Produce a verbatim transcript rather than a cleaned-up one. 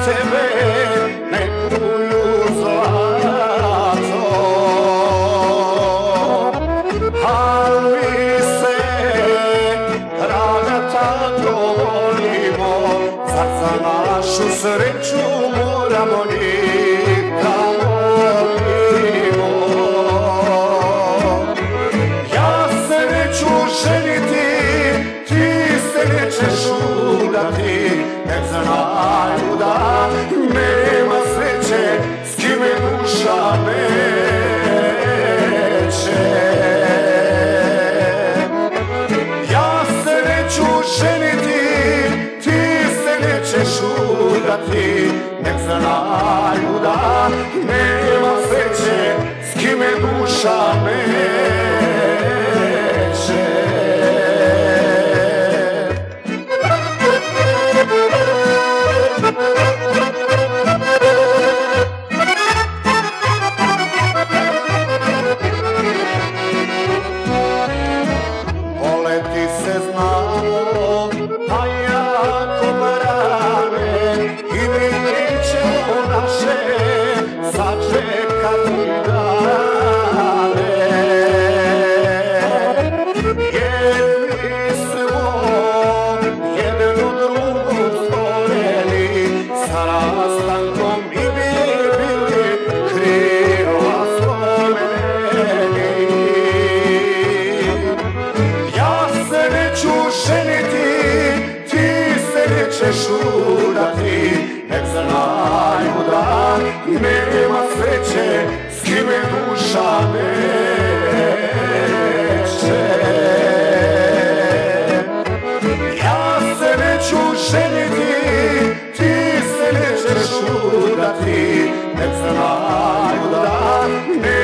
tebe ne kuju zlato, ali se draga tako volimo, zar za našu sreću moramo njih da volimo. Ja se neću ženiti, ti se nećeš udati, nek znaju da nema sreće s kime duša neće. Ja se neću ženiti, ti se nećeš udati, nek znaju da nema sreće s kime duša neće. Voleti se znamo, a jako brane, i mi ćemo naše sačekati dane. Jedni smo jednu drugu stvorili, sa rastankom i mi bili krila slomljeni. Ja se neću ženiti, ti se nećeš udati, nek znaju da nema sreće s kime duša neće. Ja se neću ženiti, ti se nećeš udati, nek znaju da